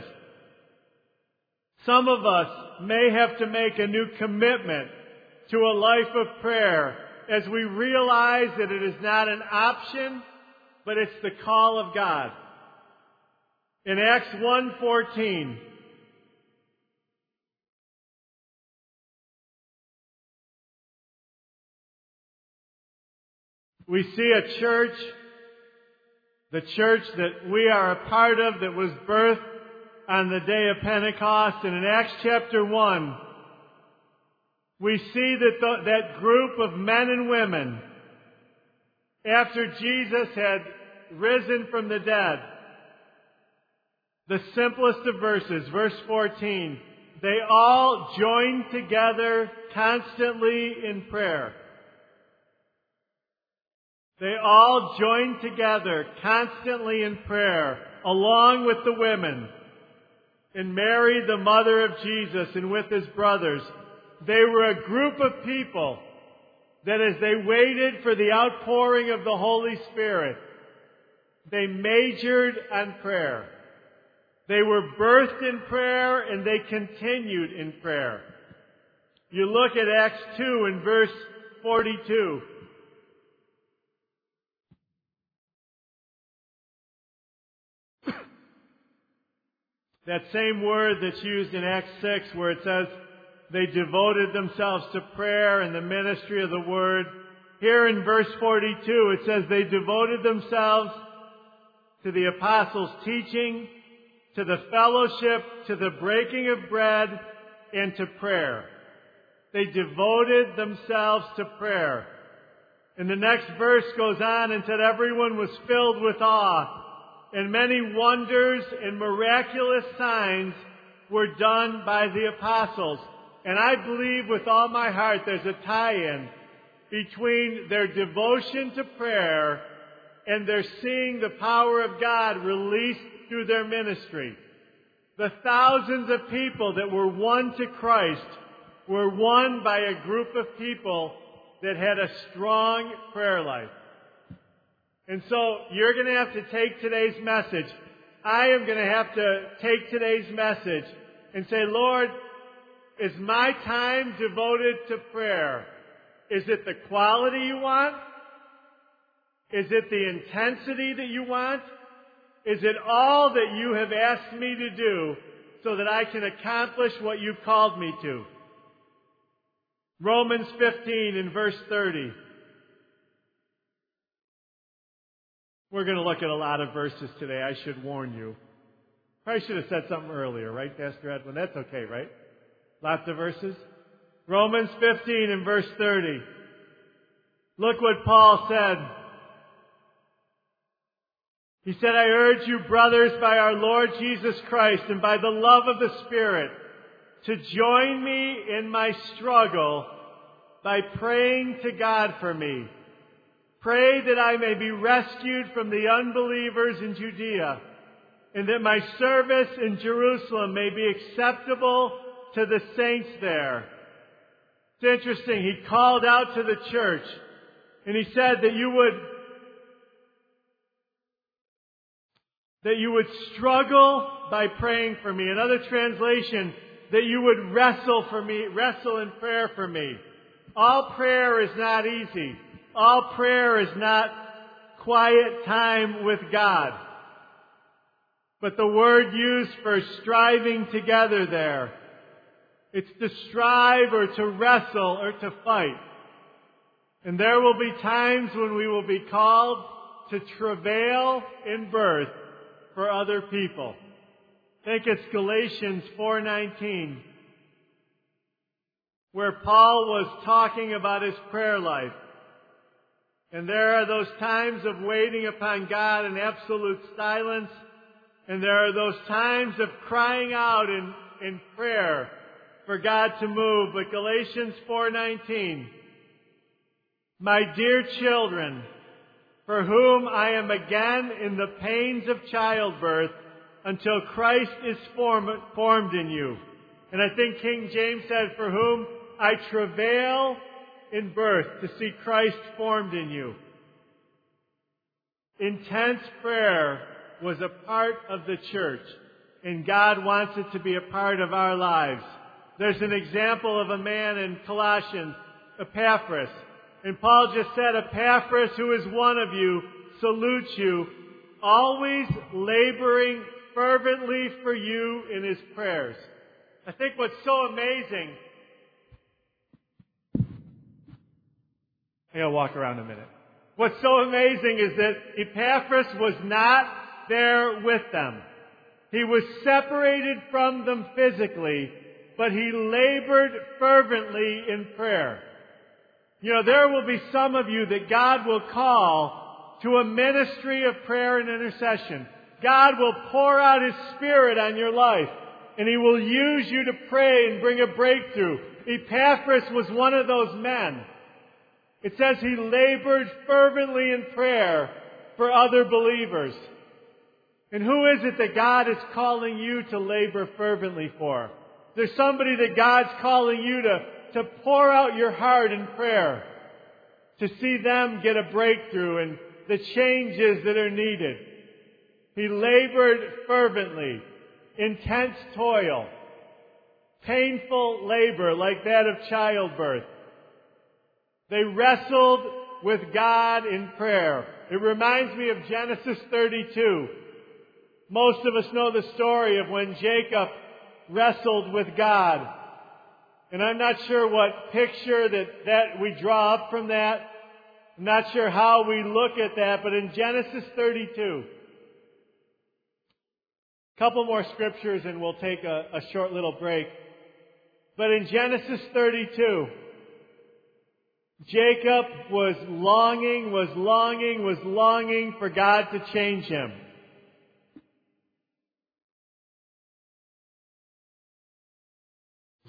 Some of us may have to make a new commitment to a life of prayer as we realize that it is not an option, but it's the call of God. In Acts one fourteen, we see a church, the church that we are a part of, that was birthed on the day of Pentecost. And in Acts chapter one, we see that the, that group of men and women, after Jesus had risen from the dead, the simplest of verses, verse fourteen, they all joined together constantly in prayer. They all joined together constantly in prayer, along with the women, and Mary, the mother of Jesus, and with his brothers. They were a group of people that as they waited for the outpouring of the Holy Spirit, they majored on prayer. They were birthed in prayer and they continued in prayer. You look at Acts two in verse forty-two. That same word that's used in Acts six where it says they devoted themselves to prayer and the ministry of the word. Here in verse forty-two it says they devoted themselves to the apostles' teaching, to the fellowship, to the breaking of bread, and to prayer. They devoted themselves to prayer. And the next verse goes on and said everyone was filled with awe, and many wonders and miraculous signs were done by the apostles. And I believe with all my heart there's a tie-in between their devotion to prayer and their seeing the power of God released through their ministry. The thousands of people that were won to Christ were won by a group of people that had a strong prayer life. And so you're going to have to take today's message. I am going to have to take today's message and say, Lord, is my time devoted to prayer? Is it the quality you want? Is it the intensity that you want? Is it all that you have asked me to do so that I can accomplish what you've called me to? Romans fifteen and verse thirty. We're going to look at a lot of verses today, I should warn you. Probably should have said something earlier, right, Pastor Edwin? That's okay, right? Lots of verses. Romans fifteen and verse thirty. Look what Paul said. He said, I urge you, brothers, by our Lord Jesus Christ and by the love of the Spirit, to join me in my struggle by praying to God for me. Pray that I may be rescued from the unbelievers in Judea, and that my service in Jerusalem may be acceptable to the saints there. It's interesting. He called out to the church, and he said that you would that you would struggle by praying for me. Another translation, that you would wrestle for me, wrestle in prayer for me. All prayer is not easy. All prayer is not quiet time with God. But the word used for striving together there, it's to strive or to wrestle or to fight. And there will be times when we will be called to travail in birth for other people. I think it's Galatians four nineteen, where Paul was talking about his prayer life. And there are those times of waiting upon God in absolute silence, and there are those times of crying out in, in prayer for God to move. But Galatians four nineteen, my dear children, for whom I am again in the pains of childbirth until Christ is form, formed in you. And I think King James said, for whom I travail in birth to see Christ formed in you. Intense prayer was a part of the church, and God wants it to be a part of our lives. There's an example of a man in Colossians, Epaphras. And Paul just said, Epaphras, who is one of you, salutes you, always laboring fervently for you in his prayers. I think what's so amazing, I gotta walk around a minute. What's so amazing is that Epaphras was not there with them. He was separated from them physically, but he labored fervently in prayer. You know, there will be some of you that God will call to a ministry of prayer and intercession. God will pour out His Spirit on your life, and He will use you to pray and bring a breakthrough. Epaphras was one of those men. It says he labored fervently in prayer for other believers. And who is it that God is calling you to labor fervently for? There's somebody that God's calling you to to pour out your heart in prayer, to see them get a breakthrough and the changes that are needed. He labored fervently, intense toil, painful labor like that of childbirth. They wrestled with God in prayer. It reminds me of Genesis thirty-two. Most of us know the story of when Jacob wrestled with God. And I'm not sure what picture that, that we draw up from that. I'm not sure how we look at that, but in Genesis thirty-two, a couple more scriptures and we'll take a, a short little break. But in Genesis thirty-two, Jacob was longing, was longing, was longing for God to change him.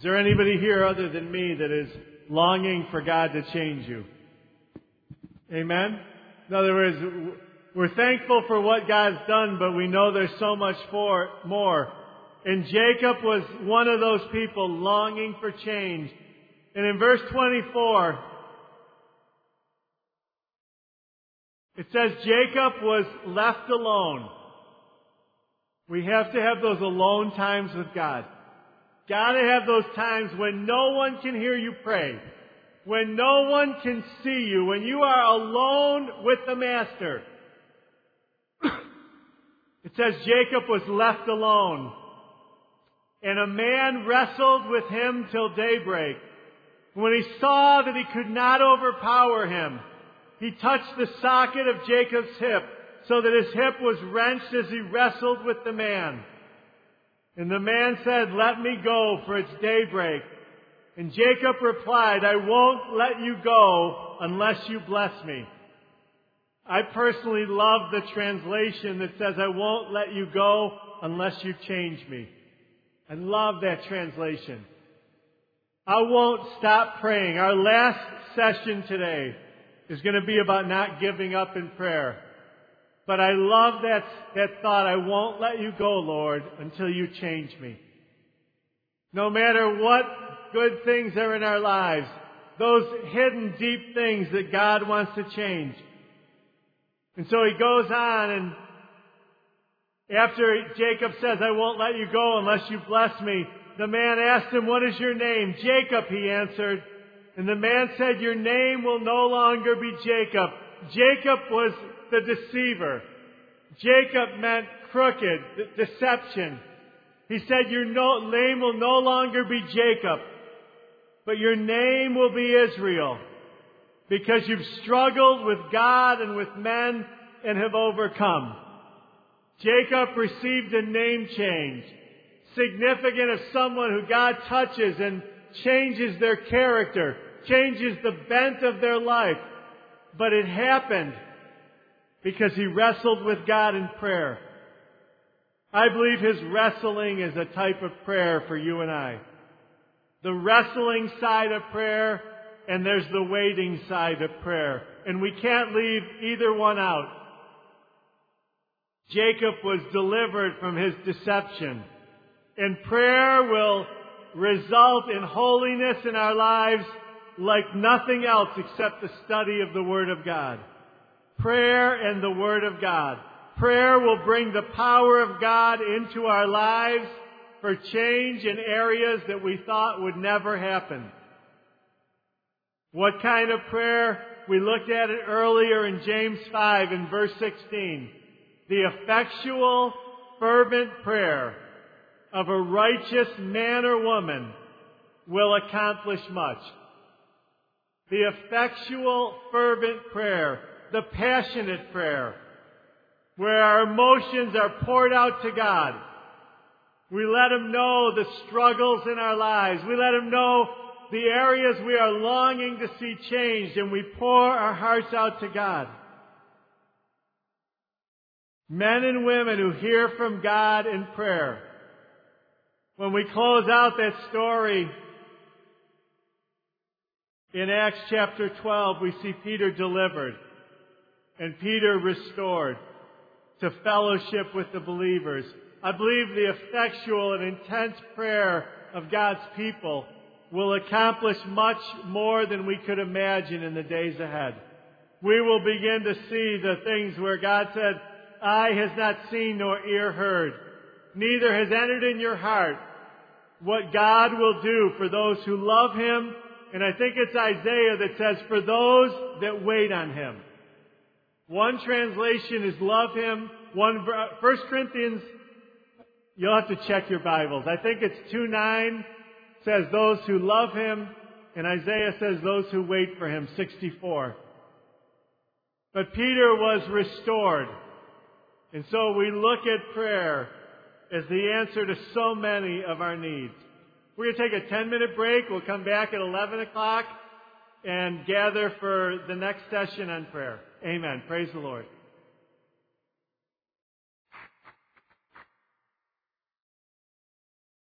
there anybody here other than me that is longing for God to change you? Amen? In other words, we're thankful for what God's done, but we know there's so much for, more. And Jacob was one of those people longing for change. And in verse twenty-four, it says Jacob was left alone. We have to have those alone times with God. Gotta have those times when no one can hear you pray. When no one can see you. When you are alone with the Master. It says Jacob was left alone. And a man wrestled with him till daybreak. When he saw that he could not overpower him, he touched the socket of Jacob's hip, so that his hip was wrenched as he wrestled with the man. And the man said, "Let me go, for it's daybreak." And Jacob replied, "I won't let you go unless you bless me." I personally love the translation that says, "I won't let you go unless you change me." I love that translation. I won't stop praying. Our last session today is going to be about not giving up in prayer. But I love that, that thought, I won't let you go, Lord, until you change me. No matter what good things are in our lives, those hidden deep things that God wants to change. And so he goes on, and after Jacob says, "I won't let you go unless you bless me," the man asked him, "What is your name?" "Jacob," he answered. And the man said, "Your name will no longer be Jacob." Jacob was the deceiver. Jacob meant crooked, deception. He said, "Your no, name will no longer be Jacob, but your name will be Israel, because you've struggled with God and with men and have overcome." Jacob received a name change, significant of someone who God touches and changes their character, changes the bent of their life. But it happened because he wrestled with God in prayer. I believe his wrestling is a type of prayer for you and I. The wrestling side of prayer, and there's the waiting side of prayer. And we can't leave either one out. Jacob was delivered from his deception. And prayer will result in holiness in our lives like nothing else except the study of the Word of God. Prayer and the Word of God. Prayer will bring the power of God into our lives for change in areas that we thought would never happen. What kind of prayer? We looked at it earlier in James five in verse sixteen. The effectual, fervent prayer of a righteous man or woman will accomplish much. The effectual, fervent prayer, the passionate prayer, where our emotions are poured out to God. We let Him know the struggles in our lives. We let Him know the areas we are longing to see changed, and we pour our hearts out to God. Men and women who hear from God in prayer. When we close out that story in Acts chapter twelve, we see Peter delivered and Peter restored to fellowship with the believers. I believe the effectual and intense prayer of God's people will accomplish much more than we could imagine in the days ahead. We will begin to see the things where God said, "Eye has not seen nor ear heard, neither has entered in your heart what God will do for those who love Him." And I think it's Isaiah that says, "For those that wait on Him." One translation is "love Him." One, First Corinthians, you'll have to check your Bibles. I think it's two nine says those who love Him, and Isaiah says those who wait for Him, sixty-four. But Peter was restored. And so we look at prayer as the answer to so many of our needs. We're going to take a ten-minute break. We'll come back at eleven o'clock and gather for the next session on prayer. Amen. Praise the Lord.